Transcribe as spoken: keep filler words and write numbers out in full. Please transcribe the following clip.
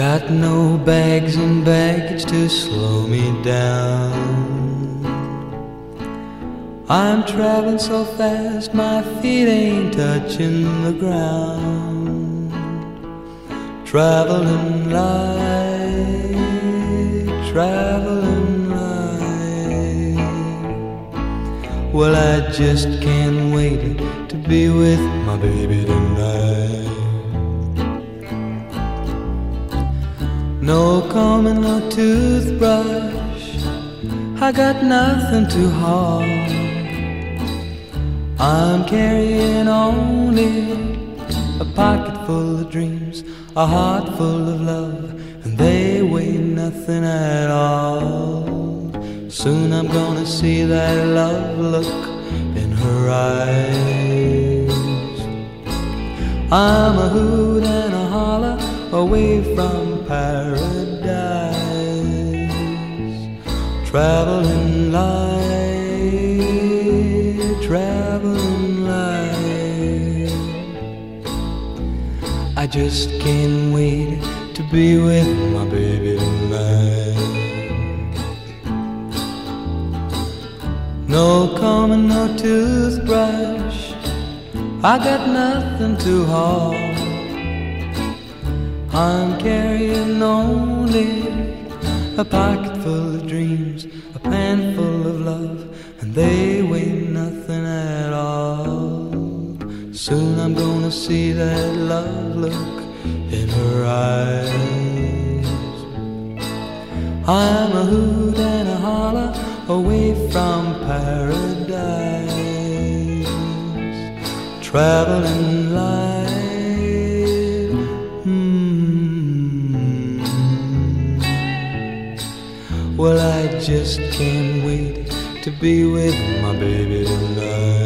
got no bags and baggage to slow me down. I'm traveling so fast my feet ain't touching the ground. Traveling light, traveling light. Well, I just can't wait to be with my baby tonight. No comb and no toothbrush, I got nothing to haul. I'm carrying only a pocket full of dreams, a heart full of love, and they weigh nothing at all. Soon I'm gonna see that love look in her eyes. I'm a hoot and a holler away from paradise. Traveling light, traveling light. I just can't wait to be with my baby tonight. No comb and no toothbrush, I got nothing to haul. I'm carrying only a pocket full of dreams, a pan full of love, and they weigh nothing at all. Soon I'm gonna see that love look in her eyes. I'm a hoot and a holler away from paradise. Traveling light. Well, I just can't wait to be with my baby tonight.